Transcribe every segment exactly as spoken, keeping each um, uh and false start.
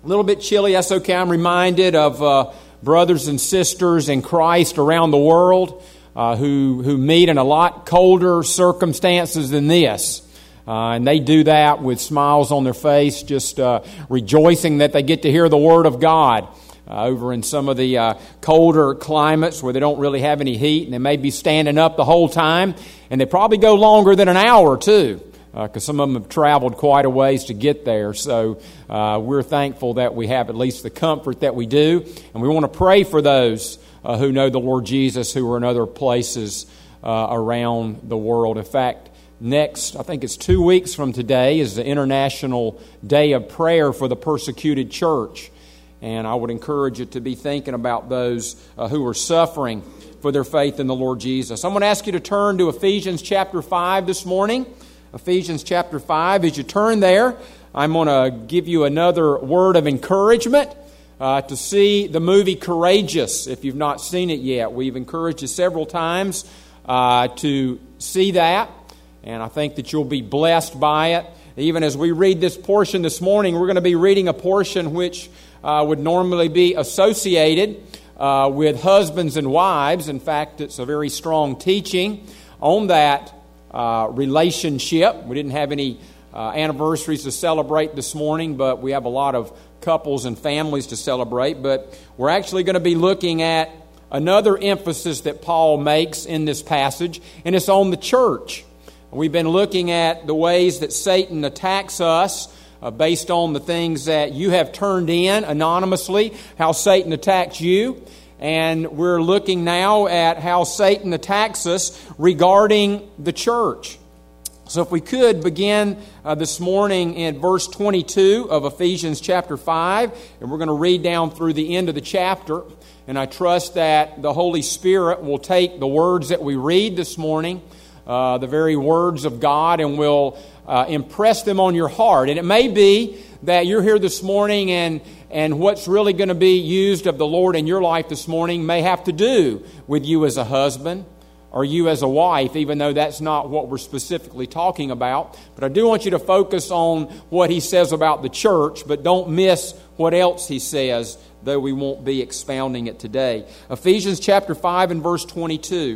A little bit chilly, that's okay. I'm reminded of uh, brothers and sisters in Christ around the world uh, who, who meet in a lot colder circumstances than this. Uh, and they do that with smiles on their face, just uh, rejoicing that they get to hear the Word of God. Uh, over in some of the uh, colder climates where they don't really have any heat, and they may be standing up the whole time, and they probably go longer than an hour too, because uh, some of them have traveled quite a ways to get there. So uh, we're thankful that we have at least the comfort that we do, and we want to pray for those uh, who know the Lord Jesus who are in other places uh, around the world. In fact, next, I think it's two weeks from today, is the International Day of Prayer for the Persecuted Church. And I would encourage you to be thinking about those uh, who are suffering for their faith in the Lord Jesus. I'm going to ask you to turn to Ephesians chapter five this morning. Ephesians chapter five. As you turn there, I'm going to give you another word of encouragement uh, to see the movie Courageous, if you've not seen it yet. We've encouraged you several times uh, to see that, and I think that you'll be blessed by it. Even as we read this portion this morning, we're going to be reading a portion which Uh, would normally be associated uh, with husbands and wives. In fact, it's a very strong teaching on that uh, relationship. We didn't have any uh, anniversaries to celebrate this morning, but we have a lot of couples and families to celebrate. But we're actually going to be looking at another emphasis that Paul makes in this passage, and it's on the church. We've been looking at the ways that Satan attacks us Uh, based on the things that you have turned in anonymously, how Satan attacks you. And we're looking now at how Satan attacks us regarding the church. So if we could begin uh, this morning in verse twenty-two of Ephesians chapter five, and we're going to read down through the end of the chapter. And I trust that the Holy Spirit will take the words that we read this morning, uh, the very words of God, and will Uh, impress them on your heart. And it may be that you're here this morning and, and what's really going to be used of the Lord in your life this morning may have to do with you as a husband or you as a wife, even though that's not what we're specifically talking about. But I do want you to focus on what he says about the church, but don't miss what else he says, though we won't be expounding it today. Ephesians chapter five and verse twenty-two.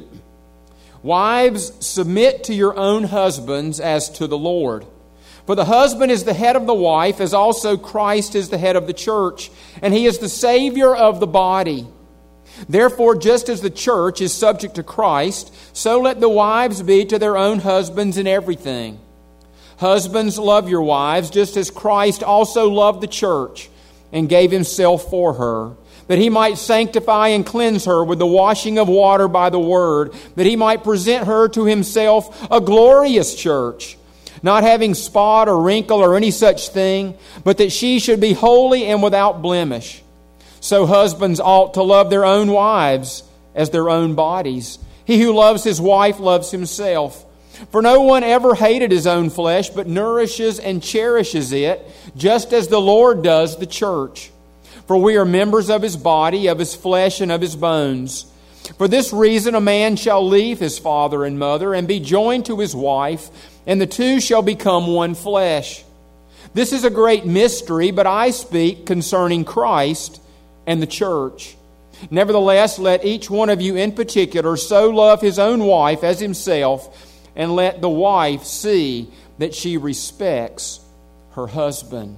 Wives, submit to your own husbands as to the Lord. For the husband is the head of the wife, as also Christ is the head of the church, and he is the Savior of the body. Therefore, just as the church is subject to Christ, so let the wives be to their own husbands in everything. Husbands, love your wives, just as Christ also loved the church and gave himself for her, that he might sanctify and cleanse her with the washing of water by the word, that he might present her to himself a glorious church, not having spot or wrinkle or any such thing, but that she should be holy and without blemish. So husbands ought to love their own wives as their own bodies. He who loves his wife loves himself. For no one ever hated his own flesh, but nourishes and cherishes it, just as the Lord does the church. For we are members of his body, of his flesh, and of his bones. For this reason a man shall leave his father and mother, and be joined to his wife, and the two shall become one flesh. This is a great mystery, but I speak concerning Christ and the church. Nevertheless, let each one of you in particular so love his own wife as himself, and let the wife see that she respects her husband.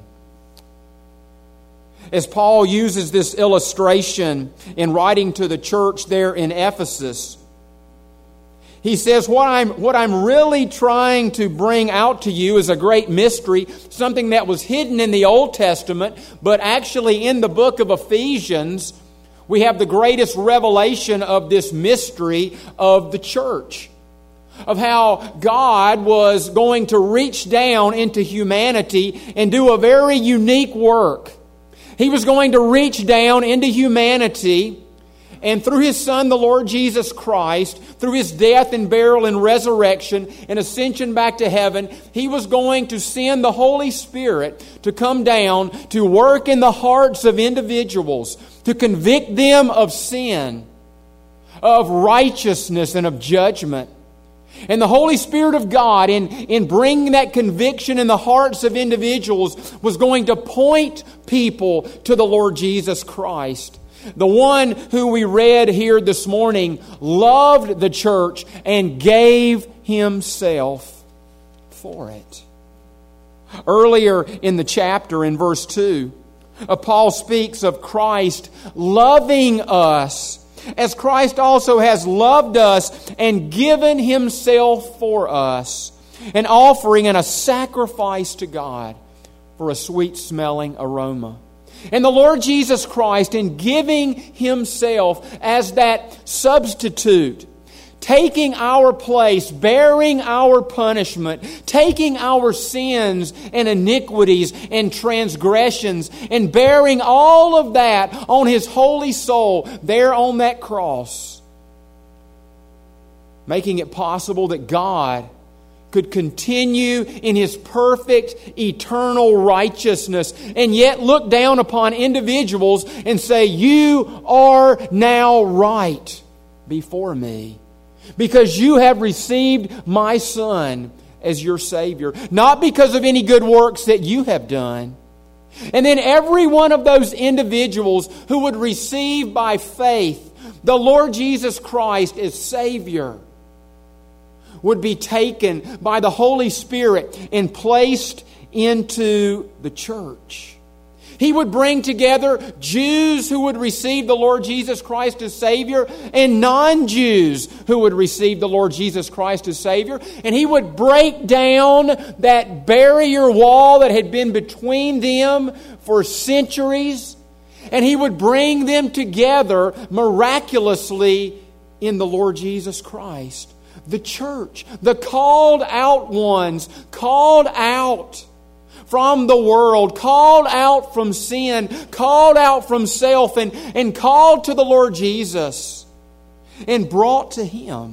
As Paul uses this illustration in writing to the church there in Ephesus, he says, what I'm, what I'm really trying to bring out to you is a great mystery, something that was hidden in the Old Testament, but actually in the book of Ephesians, we have the greatest revelation of this mystery of the church. Of how God was going to reach down into humanity and do a very unique work. He was going to reach down into humanity, and through His Son, the Lord Jesus Christ, through His death and burial and resurrection and ascension back to heaven, He was going to send the Holy Spirit to come down to work in the hearts of individuals, to convict them of sin, of righteousness, and of judgment. And the Holy Spirit of God, in, in bringing that conviction in the hearts of individuals, was going to point people to the Lord Jesus Christ. The one who we read here this morning loved the church and gave Himself for it. Earlier in the chapter, in verse two, Paul speaks of Christ loving us, as Christ also has loved us and given Himself for us, an offering and a sacrifice to God for a sweet-smelling aroma. And the Lord Jesus Christ, in giving Himself as that substitute, taking our place, bearing our punishment, taking our sins and iniquities and transgressions, and bearing all of that on His holy soul there on that cross, making it possible that God could continue in His perfect, eternal righteousness and yet look down upon individuals and say, "You are now right before me, because you have received my Son as your Savior, not because of any good works that you have done." And then every one of those individuals who would receive by faith the Lord Jesus Christ as Savior would be taken by the Holy Spirit and placed into the church. He would bring together Jews who would receive the Lord Jesus Christ as Savior and non-Jews who would receive the Lord Jesus Christ as Savior. And He would break down that barrier wall that had been between them for centuries. And He would bring them together miraculously in the Lord Jesus Christ. The church, the called out ones, called out from the world, called out from sin, called out from self, and, and called to the Lord Jesus and brought to Him.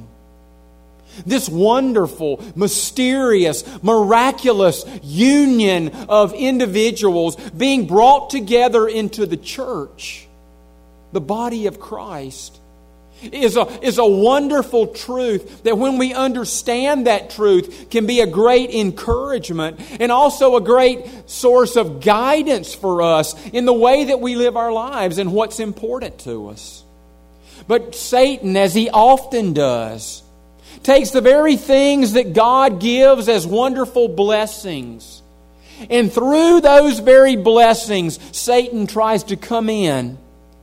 This wonderful, mysterious, miraculous union of individuals being brought together into the church, the body of Christ, is a, is a wonderful truth that, when we understand that truth, can be a great encouragement and also a great source of guidance for us in the way that we live our lives and what's important to us. But Satan, as he often does, takes the very things that God gives as wonderful blessings, and through those very blessings, Satan tries to come in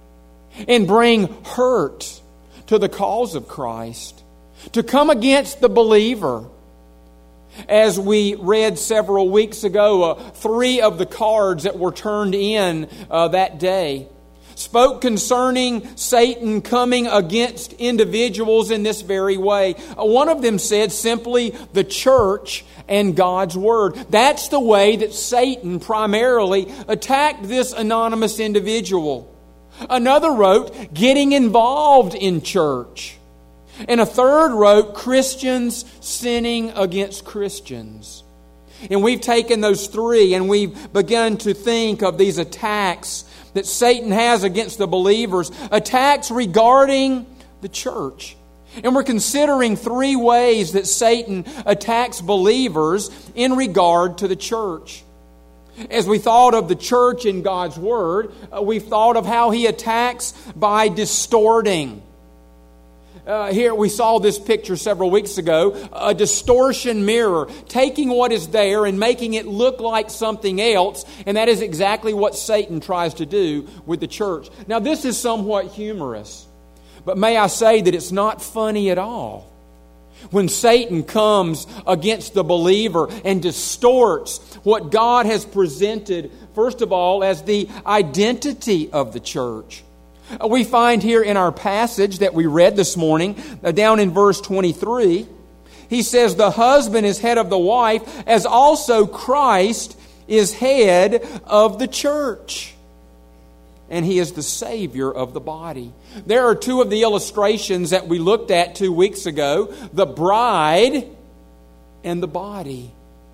and bring hurt to the cause of Christ, to come against the believer. As we read several weeks ago, uh, three of the cards that were turned in uh, that day spoke concerning Satan coming against individuals in this very way. Uh, one of them said simply, the church and God's Word. That's the way that Satan primarily attacked this anonymous individual. Another wrote, getting involved in church. And a third wrote, Christians sinning against Christians. And we've taken those three and we've begun to think of these attacks that Satan has against the believers, attacks regarding the church. And we're considering three ways that Satan attacks believers in regard to the church. As we thought of the church in God's Word, uh, we've thought of how he attacks by distorting. Uh, here we saw this picture several weeks ago, a distortion mirror, taking what is there and making it look like something else, and that is exactly what Satan tries to do with the church. Now, this is somewhat humorous, but may I say that it's not funny at all. When Satan comes against the believer and distorts what God has presented, first of all, as the identity of the church. We find here in our passage that we read this morning, down in verse twenty-three, he says, the husband is head of the wife, as also Christ is head of the church. And He is the Savior of the body. There are two of the illustrations that we looked at two weeks ago, the bride and the body.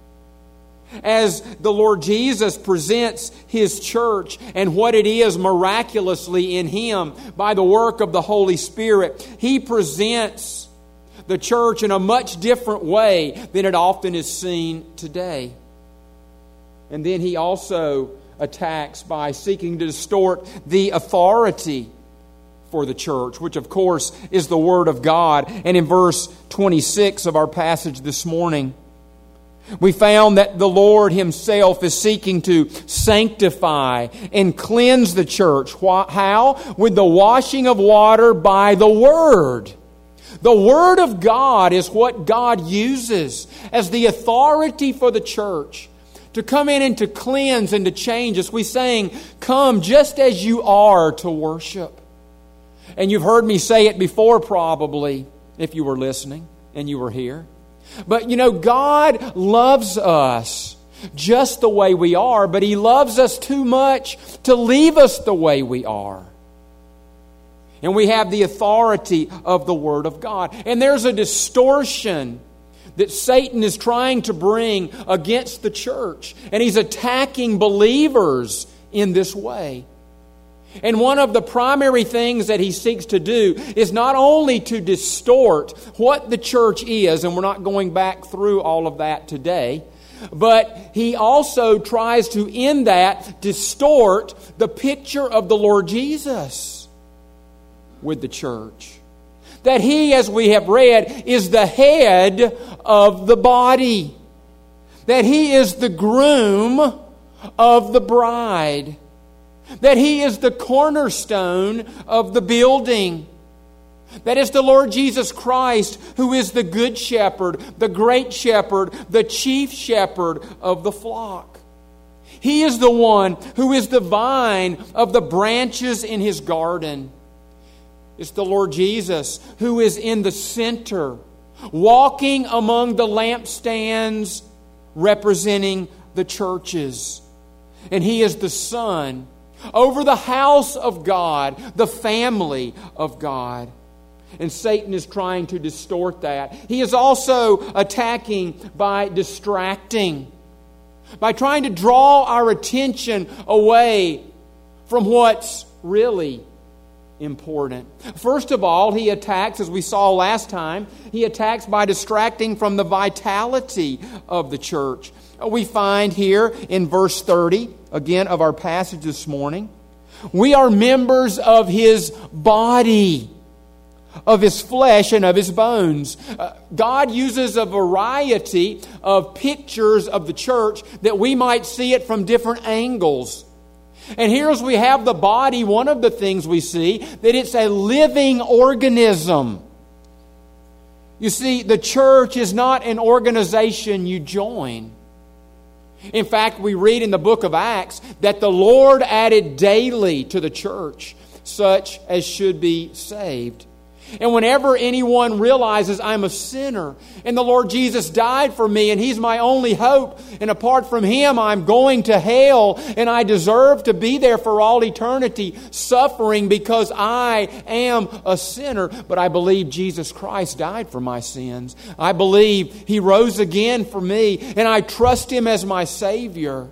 As the Lord Jesus presents His church and what it is miraculously in Him by the work of the Holy Spirit, He presents the church in a much different way than it often is seen today. And then he also attacks by seeking to distort the authority for the church, which of course is the Word of God. And in verse twenty-six of our passage this morning, we found that the Lord Himself is seeking to sanctify and cleanse the church. How? With the washing of water by the Word. The Word of God is what God uses as the authority for the church to come in and to cleanse and to change us. We sang, "Come just as you are to worship." And you've heard me say it before probably, if you were listening and you were here. But you know, God loves us just the way we are, but He loves us too much to leave us the way we are. And we have the authority of the Word of God. And there's a distortion that Satan is trying to bring against the church. And he's attacking believers in this way. And one of the primary things that he seeks to do is not only to distort what the church is, and we're not going back through all of that today, but he also tries to, in that, distort the picture of the Lord Jesus with the church. That He, as we have read, is the head of the body. That He is the groom of the bride. That He is the cornerstone of the building. That it's the Lord Jesus Christ who is the good shepherd, the great shepherd, the chief shepherd of the flock. He is the one who is the vine of the branches in His garden. It's the Lord Jesus who is in the center, walking among the lampstands representing the churches. And He is the Son over the house of God, the family of God. And Satan is trying to distort that. He is also attacking by distracting, by trying to draw our attention away from what's really important. First of all, he attacks, as we saw last time, he attacks by distracting from the vitality of the church. We find here in verse thirty, again, of our passage this morning, we are members of His body, of His flesh and of His bones. Uh, God uses a variety of pictures of the church that we might see it from different angles. And here as we have the body, one of the things we see, that it's a living organism. You see, the church is not an organization you join. In fact, we read in the book of Acts that the Lord added daily to the church such as should be saved. And whenever anyone realizes I'm a sinner and the Lord Jesus died for me and He's my only hope, and apart from Him I'm going to hell and I deserve to be there for all eternity suffering because I am a sinner, but I believe Jesus Christ died for my sins. I believe He rose again for me and I trust Him as my Savior.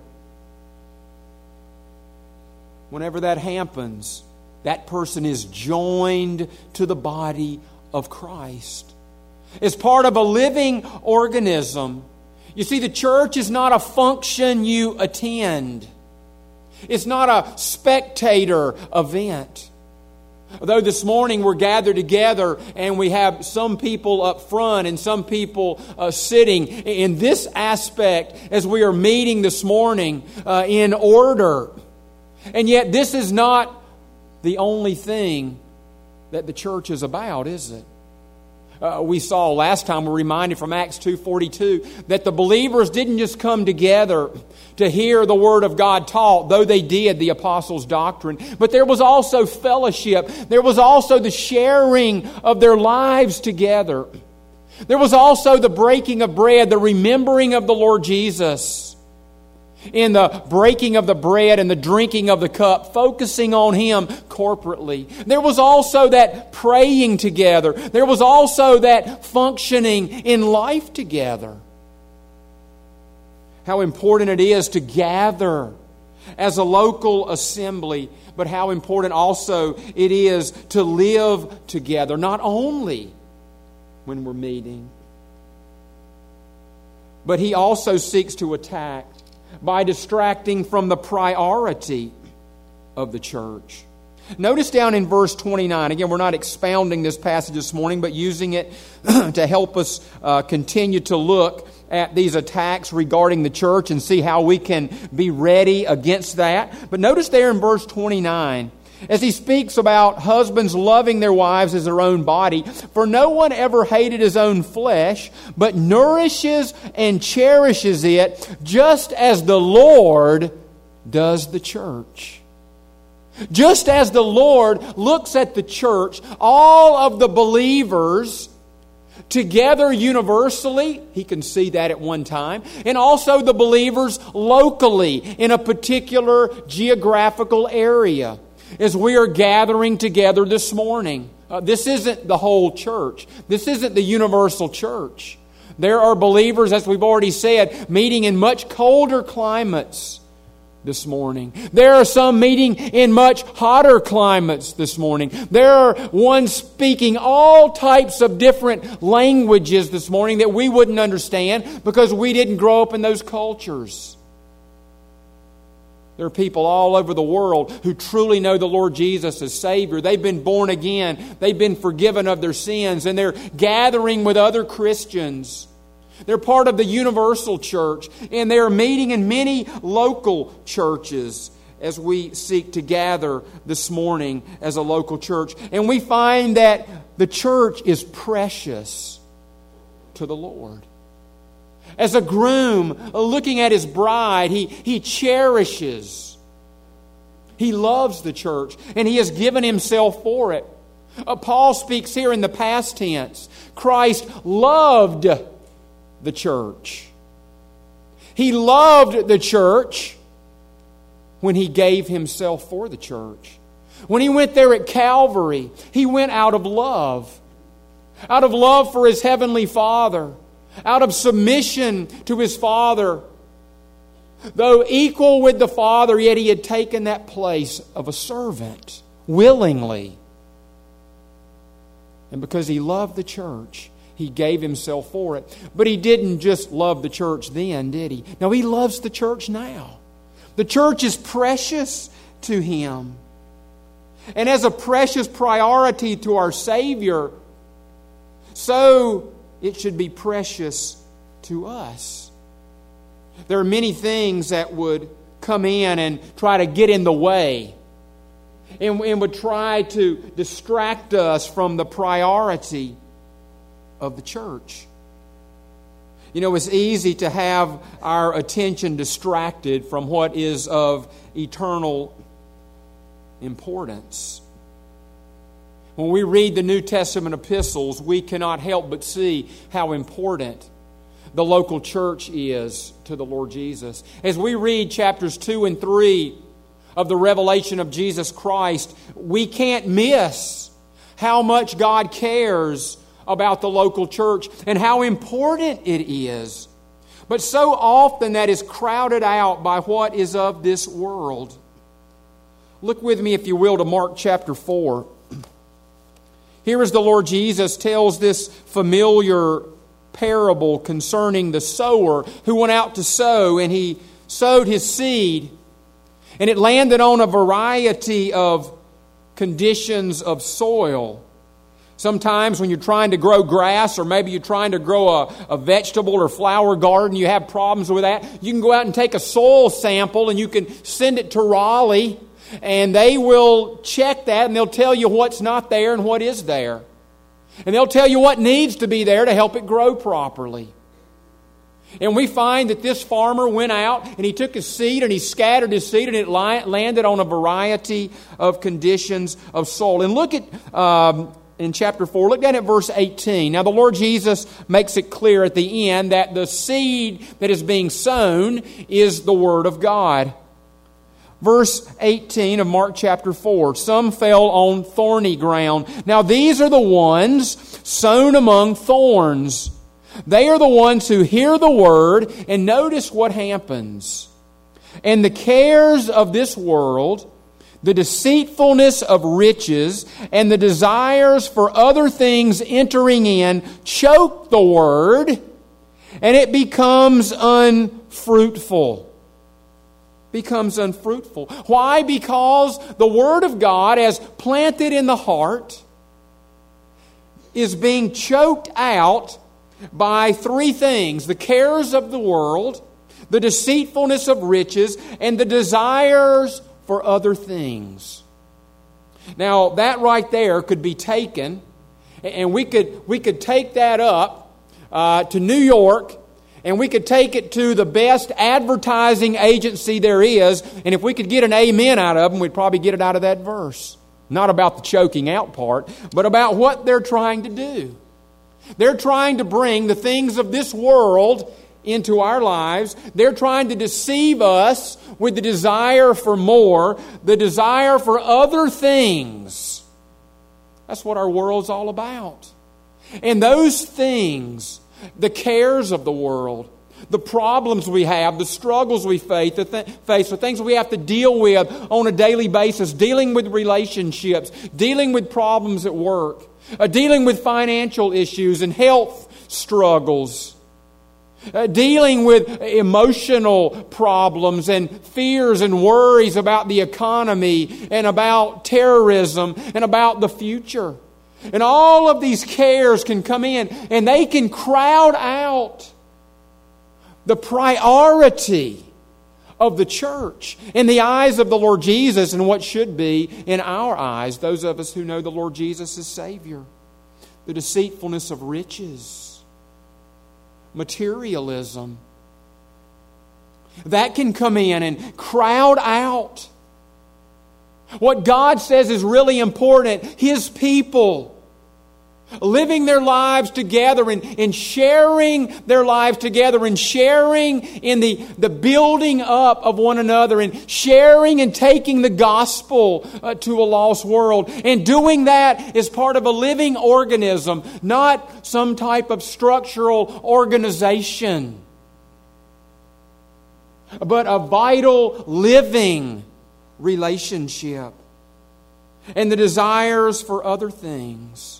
Whenever that happens, that person is joined to the body of Christ. It's part of a living organism. You see, the church is not a function you attend. It's not a spectator event. Although this morning we're gathered together and we have some people up front and some people uh, sitting in this aspect as we are meeting this morning uh, in order. And yet this is not the only thing that the church is about, is it? Uh, we saw last time, we're reminded from Acts two forty-two, that the believers didn't just come together to hear the Word of God taught, though they did the apostles' doctrine, but there was also fellowship. There was also the sharing of their lives together. There was also the breaking of bread, the remembering of the Lord Jesus. In the breaking of the bread and the drinking of the cup, focusing on Him corporately. There was also that praying together. There was also that functioning in life together. How important it is to gather as a local assembly, but how important also it is to live together, not only when we're meeting. But he also seeks to attack by distracting from the priority of the church. Notice down in verse twenty-nine, again, we're not expounding this passage this morning, but using it to help us uh, continue to look at these attacks regarding the church and see how we can be ready against that. But notice there in verse twenty-nine, as he speaks about husbands loving their wives as their own body, for no one ever hated his own flesh, but nourishes and cherishes it, just as the Lord does the church. Just as the Lord looks at the church, all of the believers together universally, He can see that at one time, and also the believers locally in a particular geographical area. As we are gathering together this morning, uh, this isn't the whole church. This isn't the universal church. There are believers, as we've already said, meeting in much colder climates this morning. There are some meeting in much hotter climates this morning. There are ones speaking all types of different languages this morning that we wouldn't understand because we didn't grow up in those cultures. There are people all over the world who truly know the Lord Jesus as Savior. They've been born again. They've been forgiven of their sins, and they're gathering with other Christians. They're part of the universal church, and they are meeting in many local churches as we seek to gather this morning as a local church. And we find that the church is precious to the Lord. As a groom looking at his bride, he, he cherishes. He loves the church, and he has given himself for it. Uh, Paul speaks here in the past tense. Christ loved the church. He loved the church when He gave Himself for the church. When He went there at Calvary, He went out of love. Out of love for His heavenly Father. Out of submission to His Father. Though equal with the Father, yet He had taken that place of a servant willingly. And because He loved the church, He gave Himself for it. But He didn't just love the church then, did He? No, He loves the church now. The church is precious to Him. And as a precious priority to our Savior, so it should be precious to us. There are many things that would come in and try to get in the way and, and would try to distract us from the priority of the church. You know, it's easy to have our attention distracted from what is of eternal importance. When we read the New Testament epistles, we cannot help but see how important the local church is to the Lord Jesus. As we read chapters two and three of the revelation of Jesus Christ, we can't miss how much God cares about the local church and how important it is. But so often that is crowded out by what is of this world. Look with me, if you will, to Mark chapter four. Here as the Lord Jesus tells this familiar parable concerning the sower who went out to sow, and he sowed his seed, and it landed on a variety of conditions of soil. Sometimes when you're trying to grow grass, or maybe you're trying to grow a, a vegetable or flower garden, you have problems with that. You can go out and take a soil sample and you can send it to Raleigh, and they will check that and they'll tell you what's not there and what is there. And they'll tell you what needs to be there to help it grow properly. And we find that this farmer went out and he took his seed and he scattered his seed, and it landed on a variety of conditions of soil. And look at... Um, In chapter four, look down at verse eighteen. Now the Lord Jesus makes it clear at the end that the seed that is being sown is the Word of God. Verse eighteen of Mark chapter four. Some fell on thorny ground. Now these are the ones sown among thorns. They are the ones who hear the Word, and notice what happens. And the cares of this world, the deceitfulness of riches and the desires for other things entering in choke the word, and it becomes unfruitful. Becomes unfruitful. Why? Because the Word of God, as planted in the heart, is being choked out by three things: the cares of the world, the deceitfulness of riches, and the desires for other things. Now, that right there could be taken, and we could we could take that up uh, to New York, and we could take it to the best advertising agency there is, and if we could get an amen out of them, we'd probably get it out of that verse. Not about the choking out part, but about what they're trying to do. They're trying to bring the things of this world into our lives. They're trying to deceive us with the desire for more, the desire for other things. That's what our world's all about. And those things, the cares of the world, the problems we have, the struggles we face, the, th- face, the things we have to deal with on a daily basis, dealing with relationships, dealing with problems at work, uh, dealing with financial issues and health struggles, uh, dealing with emotional problems and fears and worries about the economy and about terrorism and about the future. And all of these cares can come in and they can crowd out the priority of the church in the eyes of the Lord Jesus and what should be in our eyes, those of us who know the Lord Jesus as Savior. The deceitfulness of riches, materialism, that can come in and crowd out what God says is really important: His people living their lives together and, and sharing their lives together and sharing in the, the building up of one another and sharing and taking the gospel uh, to a lost world. And doing that as part of a living organism, not some type of structural organization, but a vital living relationship. And the desires for other things.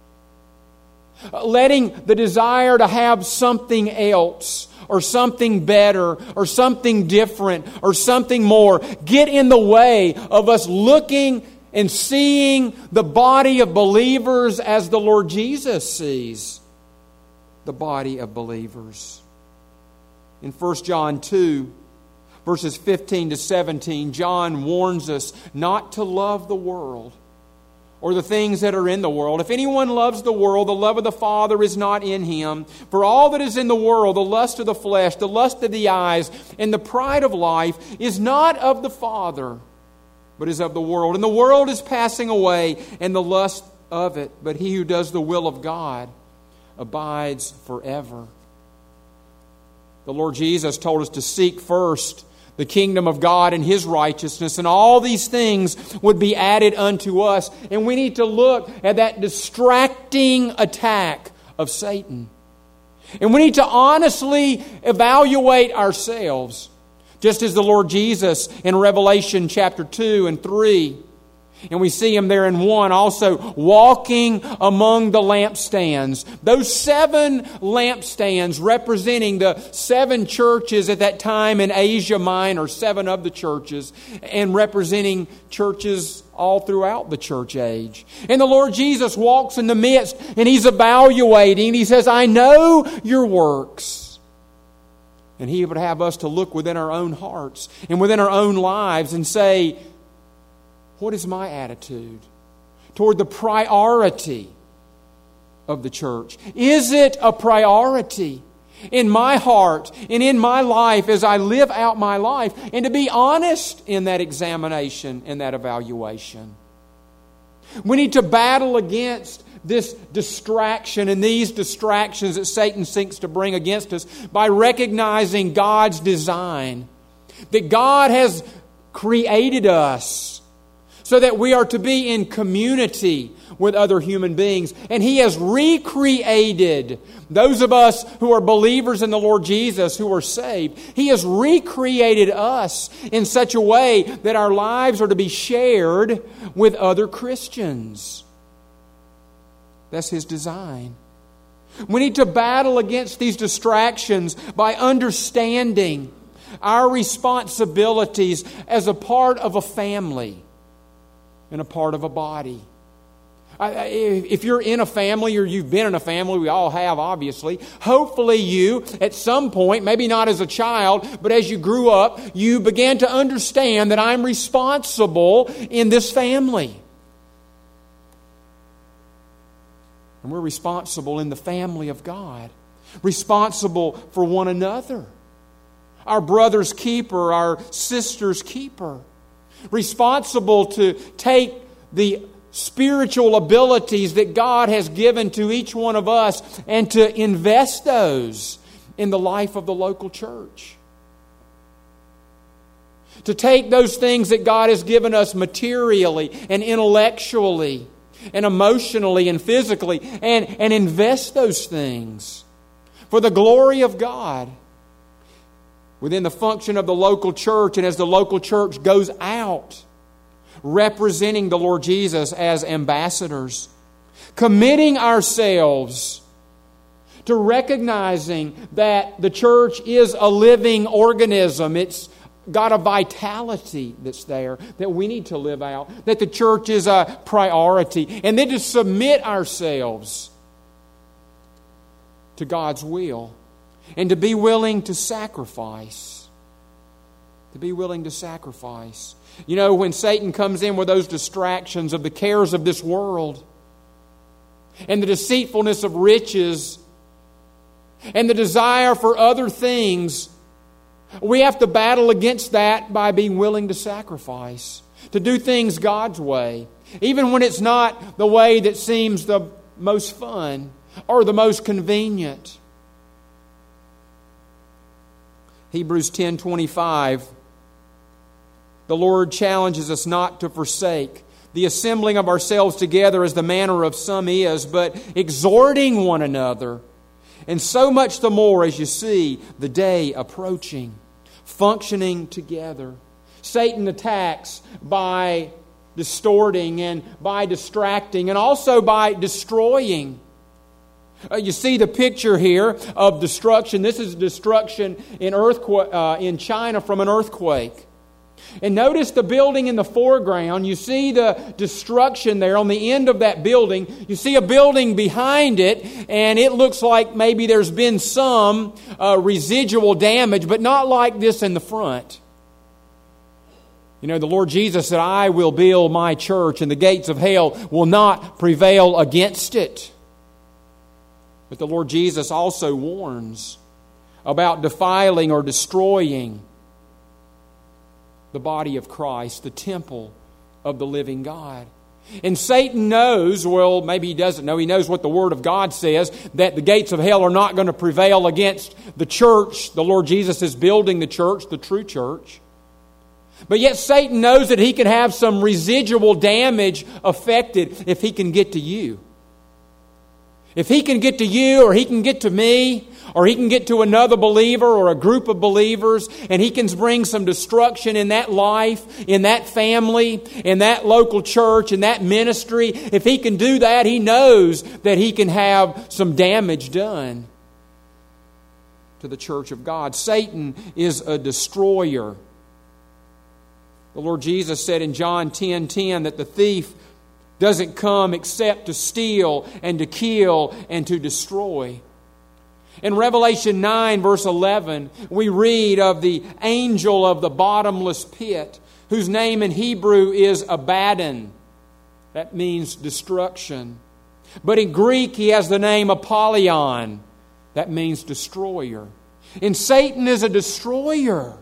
Letting the desire to have something else or something better or something different or something more get in the way of us looking and seeing the body of believers as the Lord Jesus sees the body of believers. In First John two, verses fifteen to seventeen, John warns us not to love the world or the things that are in the world. If anyone loves the world, the love of the Father is not in him. For all that is in the world, the lust of the flesh, the lust of the eyes, and the pride of life is not of the Father, but is of the world. And the world is passing away, and the lust of it. But he who does the will of God abides forever. The Lord Jesus told us to seek first the kingdom of God and His righteousness, and all these things would be added unto us. And we need to look at that distracting attack of Satan. And we need to honestly evaluate ourselves, just as the Lord Jesus in Revelation chapter two and three. And we see Him there in one also walking among the lampstands. Those seven lampstands representing the seven churches at that time in Asia Minor, seven of the churches, and representing churches all throughout the church age. And the Lord Jesus walks in the midst and He's evaluating. He says, I know your works. And He would have us to look within our own hearts and within our own lives and say, what is my attitude toward the priority of the church? Is it a priority in my heart and in my life as I live out my life? And to be honest in that examination and that evaluation. We need to battle against this distraction and these distractions that Satan seeks to bring against us by recognizing God's design. That God has created us so that we are to be in community with other human beings. And He has recreated those of us who are believers in the Lord Jesus, who are saved. He has recreated us in such a way that our lives are to be shared with other Christians. That's His design. We need to battle against these distractions by understanding our responsibilities as a part of a family and a part of a body. If you're in a family or you've been in a family, we all have obviously, hopefully you at some point, maybe not as a child, but as you grew up, you began to understand that I'm responsible in this family. And we're responsible in the family of God, responsible for one another. Our brother's keeper, our sister's keeper. Responsible to take the spiritual abilities that God has given to each one of us and to invest those in the life of the local church. To take those things that God has given us materially and intellectually and emotionally and physically and, and invest those things for the glory of God within the function of the local church, and as the local church goes out representing the Lord Jesus as ambassadors, committing ourselves to recognizing that the church is a living organism. It's got a vitality that's there that we need to live out, that the church is a priority, and then to submit ourselves to God's will and to be willing to sacrifice. To be willing to sacrifice. You know, when Satan comes in with those distractions of the cares of this world and the deceitfulness of riches and the desire for other things, we have to battle against that by being willing to sacrifice, to do things God's way, even when it's not the way that seems the most fun or the most convenient. Hebrews ten twenty-five, the Lord challenges us not to forsake the assembling of ourselves together as the manner of some is, but exhorting one another, and so much the more as you see the day approaching. Functioning together. Satan attacks by distorting and by distracting and also by destroying. Uh, you see the picture here of destruction. This is destruction in earthquake uh, in China from an earthquake. And notice the building in the foreground. You see the destruction there on the end of that building. You see a building behind it, and it looks like maybe there's been some uh, residual damage, but not like this in the front. You know, the Lord Jesus said, I will build my church, and the gates of hell will not prevail against it. But the Lord Jesus also warns about defiling or destroying the body of Christ, the temple of the living God. And Satan knows, well, maybe he doesn't know, he knows what the Word of God says, that the gates of hell are not going to prevail against the church. The Lord Jesus is building the church, the true church. But yet Satan knows that he can have some residual damage affected if he can get to you. If he can get to you, or he can get to me, or he can get to another believer or a group of believers, and he can bring some destruction in that life, in that family, in that local church, in that ministry, if he can do that, he knows that he can have some damage done to the church of God. Satan is a destroyer. The Lord Jesus said in John ten ten that the thief doesn't come except to steal and to kill and to destroy. In Revelation nine, verse eleven, we read of the angel of the bottomless pit, whose name in Hebrew is Abaddon. That means destruction. But in Greek, he has the name Apollyon. That means destroyer. And Satan is a destroyer.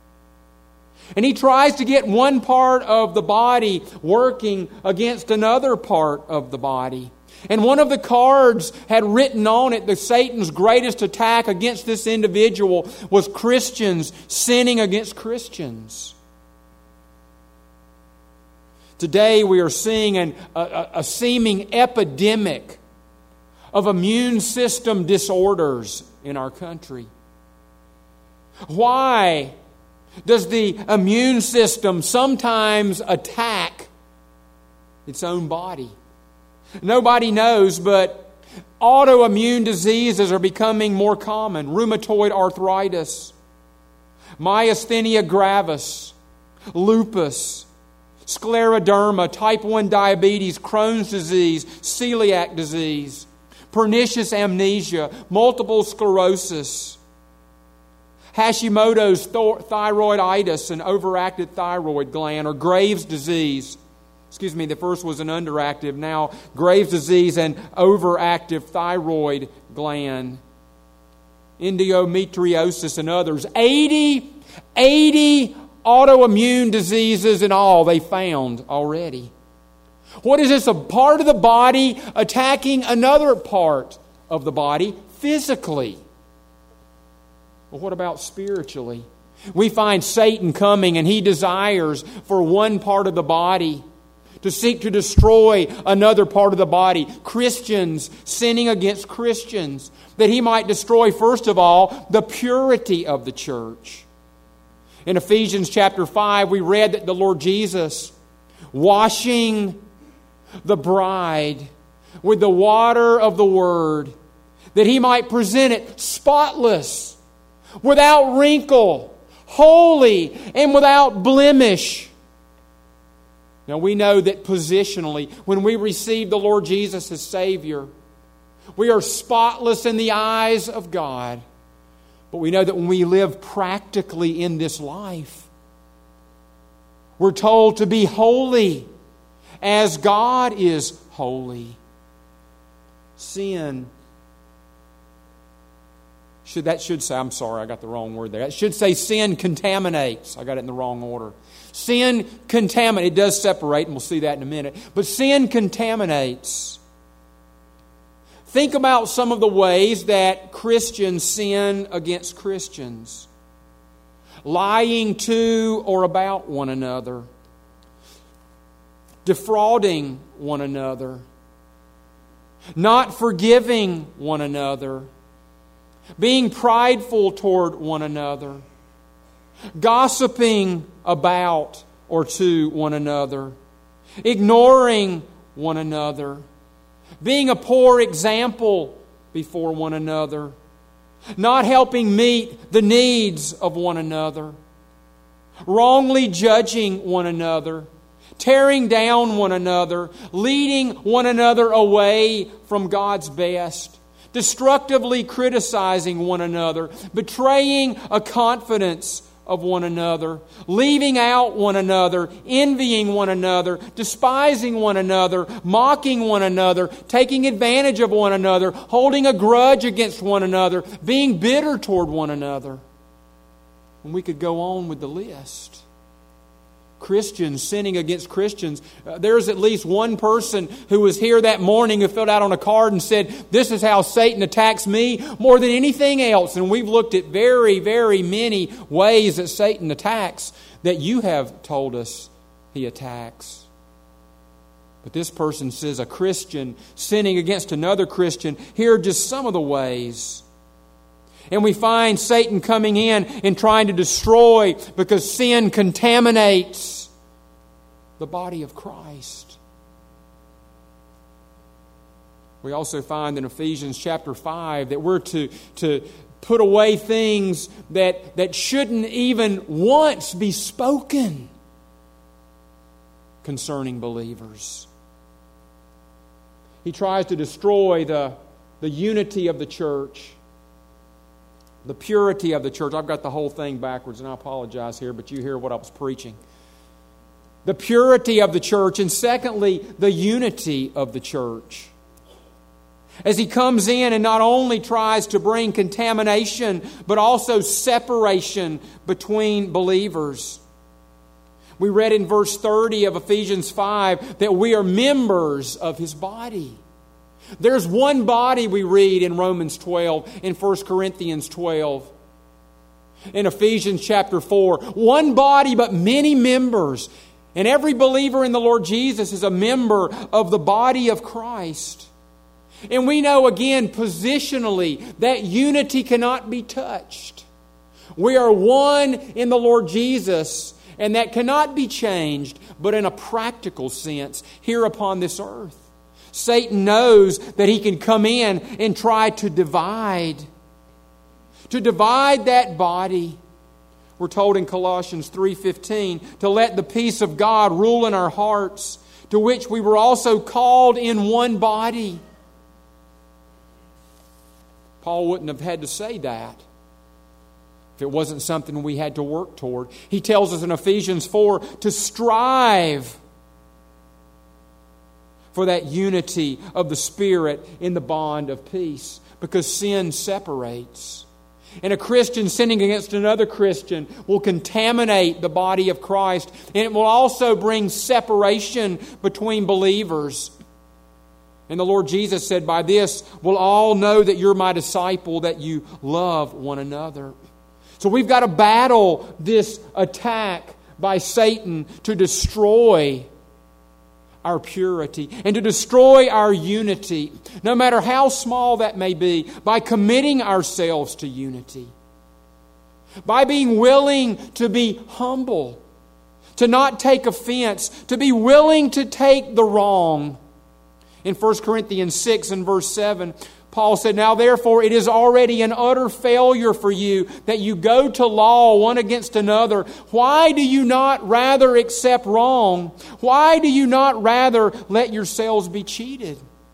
And he tries to get one part of the body working against another part of the body. And one of the cards had written on it that Satan's greatest attack against this individual was Christians sinning against Christians. Today we are seeing an, a, a seeming epidemic of immune system disorders in our country. Why does the immune system sometimes attack its own body? Nobody knows, but autoimmune diseases are becoming more common. Rheumatoid arthritis, myasthenia gravis, lupus, scleroderma, type one diabetes, Crohn's disease, celiac disease, pernicious amnesia, multiple sclerosis, Hashimoto's th- thyroiditis, an overactive thyroid gland, or Graves' disease. Excuse me, the first was an underactive, now Graves' disease and overactive thyroid gland, endometriosis and others. eighty, eighty autoimmune diseases in all they found already. What is this? A part of the body attacking another part of the body physically. Well, what about spiritually? We find Satan coming, and he desires for one part of the body to seek to destroy another part of the body. Christians sinning against Christians, that he might destroy, first of all, the purity of the church. In Ephesians chapter five, we read that the Lord Jesus, washing the bride with the water of the Word, that he might present it spotless, without wrinkle, holy, and without blemish. Now we know that positionally, when we receive the Lord Jesus as Savior, we are spotless in the eyes of God. But we know that when we live practically in this life, we're told to be holy as God is holy. Sin Should, that should say, I'm sorry, I got the wrong word there. It should say sin contaminates. I got it in the wrong order. Sin contaminates. It does separate, and we'll see that in a minute. But sin contaminates. Think about some of the ways that Christians sin against Christians. Lying to or about one another. Defrauding one another. Not forgiving one another. Being prideful toward one another, gossiping about or to one another, ignoring one another, being a poor example before one another, not helping meet the needs of one another, wrongly judging one another, tearing down one another, leading one another away from God's best, destructively criticizing one another, betraying a confidence of one another, leaving out one another, envying one another, despising one another, mocking one another, taking advantage of one another, holding a grudge against one another, being bitter toward one another. And we could go on with the list. Christians sinning against Christians. Uh, there's at least one person who was here that morning who filled out on a card and said, this is how Satan attacks me more than anything else. And we've looked at very, very many ways that Satan attacks that you have told us he attacks. But this person says a Christian sinning against another Christian. Here are just some of the ways. And we find Satan coming in and trying to destroy because sin contaminates the body of Christ. We also find in Ephesians chapter five that we're to, to put away things that, that shouldn't even once be spoken concerning believers. He tries to destroy the, the unity of the church. The purity of the church. I've got the whole thing backwards, and I apologize here, but you hear what I was preaching. The purity of the church, and secondly, the unity of the church. As he comes in and not only tries to bring contamination, but also separation between believers. We read in verse thirty of Ephesians five that we are members of His body. There's one body, we read in Romans twelve, in First Corinthians twelve, in Ephesians chapter four. One body, but many members. And every believer in the Lord Jesus is a member of the body of Christ. And we know again positionally that unity cannot be touched. We are one in the Lord Jesus, and that cannot be changed, but in a practical sense here upon this earth. Satan knows that he can come in and try to divide. To divide that body. We're told in Colossians three fifteen to let the peace of God rule in our hearts, to which we were also called in one body. Paul wouldn't have had to say that if it wasn't something we had to work toward. He tells us in Ephesians four to strive for that unity of the Spirit in the bond of peace, because sin separates. And a Christian sinning against another Christian will contaminate the body of Christ, and it will also bring separation between believers. And the Lord Jesus said, by this will all know that you're my disciple, that you love one another. So we've got to battle this attack by Satan to destroy our purity and to destroy our unity, no matter how small that may be, by committing ourselves to unity, by being willing to be humble, to not take offense, to be willing to take the wrong. In First Corinthians six and verse seven, Paul said, now therefore it is already an utter failure for you that you go to law one against another. Why do you not rather accept wrong? Why do you not rather let yourselves be cheated?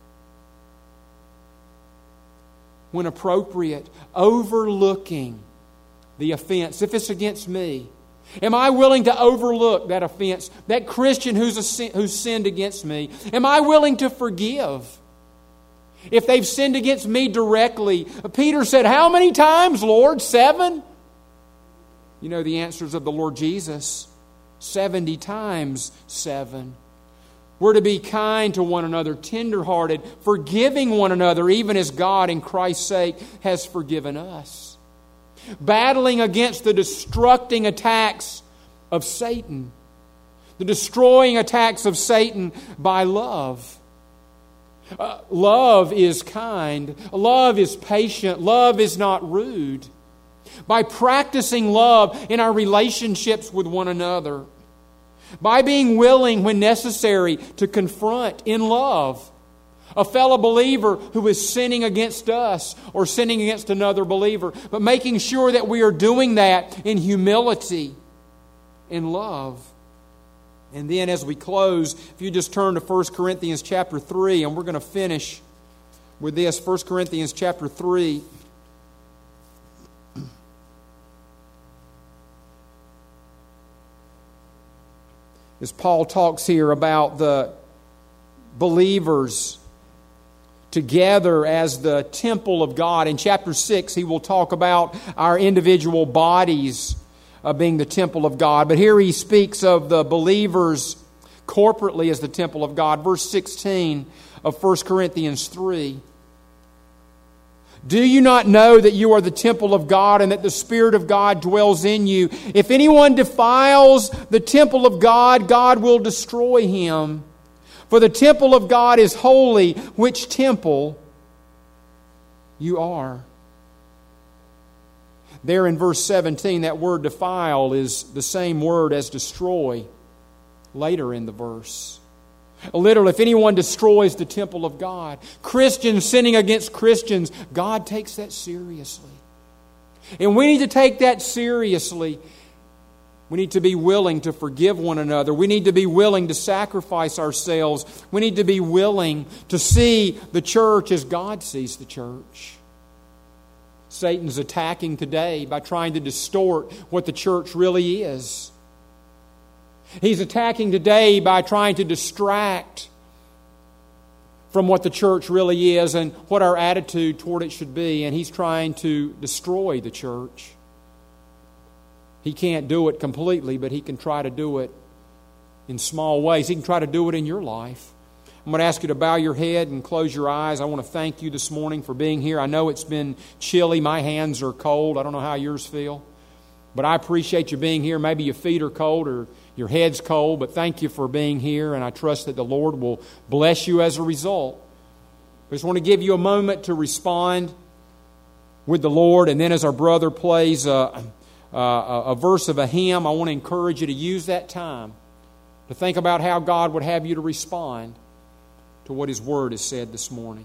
When appropriate, overlooking the offense, if it's against me. Am I willing to overlook that offense, that Christian who's, a sin, who's sinned against me? Am I willing to forgive? If they've sinned against me directly, Peter said, how many times, Lord? Seven? You know the answers of the Lord Jesus. Seventy times seven. We're to be kind to one another, tenderhearted, forgiving one another, even as God, in Christ's sake, has forgiven us. Battling against the destructing attacks of Satan. The destroying attacks of Satan by love. Uh, love is kind. Love is patient. Love is not rude. By practicing love in our relationships with one another. By being willing, when necessary, to confront in love a fellow believer who is sinning against us or sinning against another believer. But making sure that we are doing that in humility, in love. And then as we close, if you just turn to First Corinthians chapter three, and we're going to finish with this. First Corinthians chapter three. As Paul talks here about the believers together as the temple of God. In chapter six, he will talk about our individual bodies Uh, being the temple of God. But here he speaks of the believers corporately as the temple of God. Verse sixteen of First Corinthians three. Do you not know that you are the temple of God and that the Spirit of God dwells in you? If anyone defiles the temple of God, God will destroy him. For the temple of God is holy, which temple you are. There in verse seventeen, that word defile is the same word as destroy later in the verse. Literally, if anyone destroys the temple of God, Christians sinning against Christians, God takes that seriously. And we need to take that seriously. We need to be willing to forgive one another. We need to be willing to sacrifice ourselves. We need to be willing to see the church as God sees the church. Satan's attacking today by trying to distort what the church really is. He's attacking today by trying to distract from what the church really is and what our attitude toward it should be. And he's trying to destroy the church. He can't do it completely, but he can try to do it in small ways. He can try to do it in your life. I'm going to ask you to bow your head and close your eyes. I want to thank you this morning for being here. I know it's been chilly. My hands are cold. I don't know how yours feel. But I appreciate you being here. Maybe your feet are cold or your head's cold, but thank you for being here, and I trust that the Lord will bless you as a result. I just want to give you a moment to respond with the Lord, and then as our brother plays a, a, a verse of a hymn, I want to encourage you to use that time to think about how God would have you to respond to what His Word has said this morning.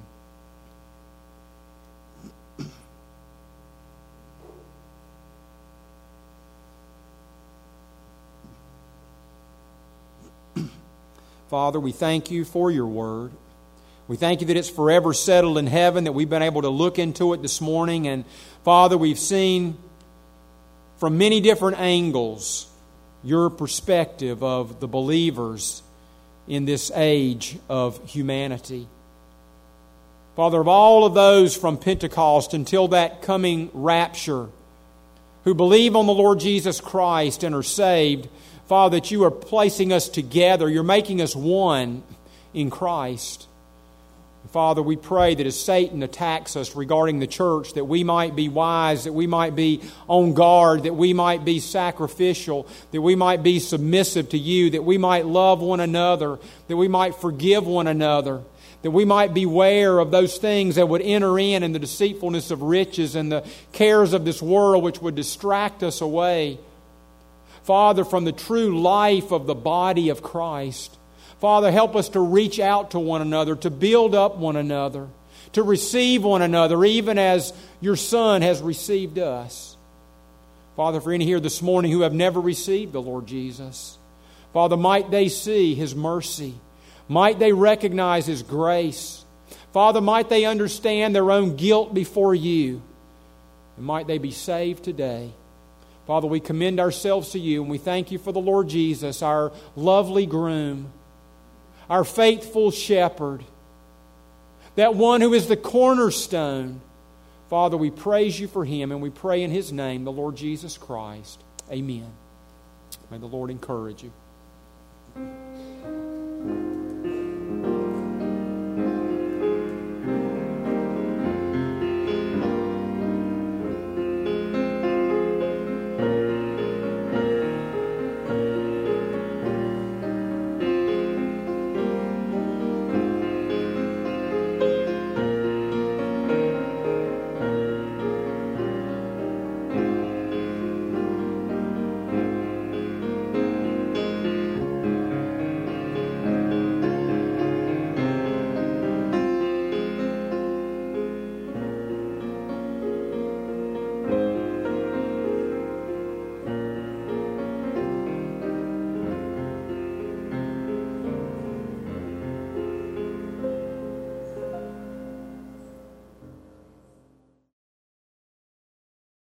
Father, we thank You for Your Word. We thank You that it's forever settled in heaven, that we've been able to look into it this morning. And Father, we've seen from many different angles Your perspective of the believers in this age of humanity. Father, of all of those from Pentecost until that coming rapture who believe on the Lord Jesus Christ and are saved, Father, that You are placing us together. You're making us one in Christ. Father, we pray that as Satan attacks us regarding the church, that we might be wise, that we might be on guard, that we might be sacrificial, that we might be submissive to You, that we might love one another, that we might forgive one another, that we might beware of those things that would enter in in the deceitfulness of riches and the cares of this world which would distract us away, Father, from the true life of the body of Christ. Father, help us to reach out to one another, to build up one another, to receive one another, even as Your Son has received us. Father, for any here this morning who have never received the Lord Jesus, Father, might they see His mercy. Might they recognize His grace. Father, might they understand their own guilt before You. And might they be saved today. Father, we commend ourselves to You, and we thank You for the Lord Jesus, our lovely groom, our faithful shepherd, that one who is the cornerstone. Father, we praise You for Him, and we pray in His name, the Lord Jesus Christ. Amen. May the Lord encourage you.